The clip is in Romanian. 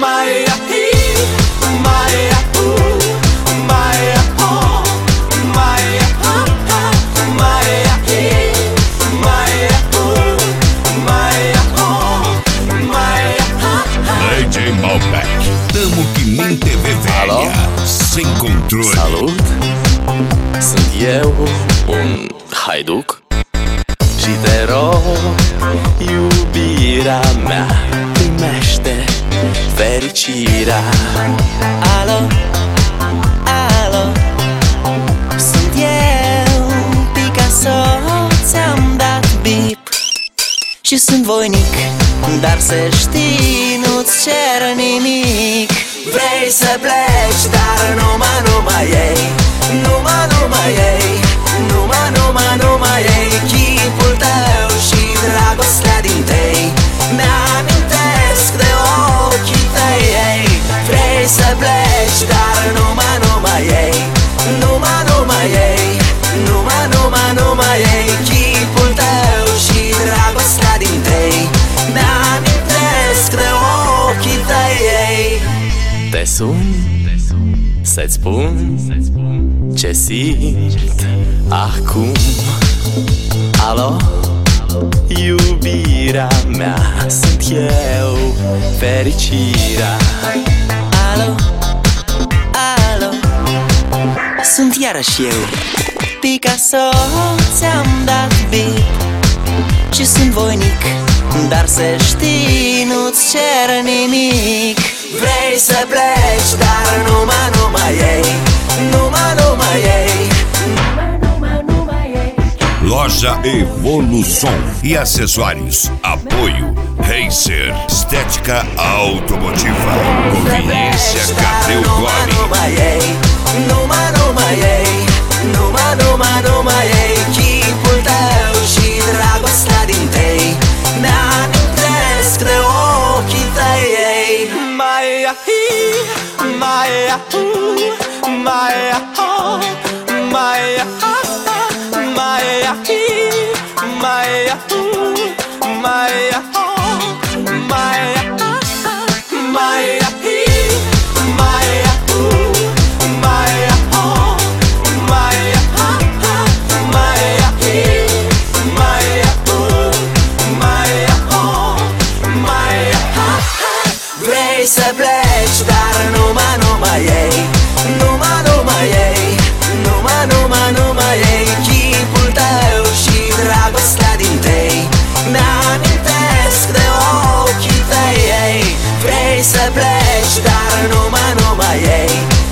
Dă-mu minte vevelea, sem controle. Salut! Sunt eu, un haiduc, și te rog, iubirea mea, primește fericirea. Alo, alo, sunt eu, Picasso, ți-am dat bip și sunt voinic, dar să știi, nu-ți cer nimic. Vrei să pleci, dar numai ei, numai ei, numai ei, chipul tău și dragostea din tei mi-amintesc de ochii tăi, ei. Vrei să pleci, dar numai ei, numai ei, numai ei, chipul tău și dragostea din tei mi-amintesc de ochii tăi, ei. Te sun să-ți spun ce simt acum. Alo, iubirea mea, sunt eu, fericirea. Alo, alo, sunt iarăși eu, Picasso, ți-am dat bip și sunt voinic, dar să știi, nu-ți cer nimic. Vrei să pleci, dar numai ei, numai ei. Loja Evolução e acessórios. Apoio Racer, estética automotiva, conveniência Cateugori. Numai ei, numai ei, chipul tău și dragostea din tei mi-amintesc de ochii tăi, ei. Mai vrei să pleci, dar numai ei, numai ei, numai ei, chipul tău și dragostea din tei mi-amintesc de ochii tăi, ei. Vrei să pleci, dar numai ei,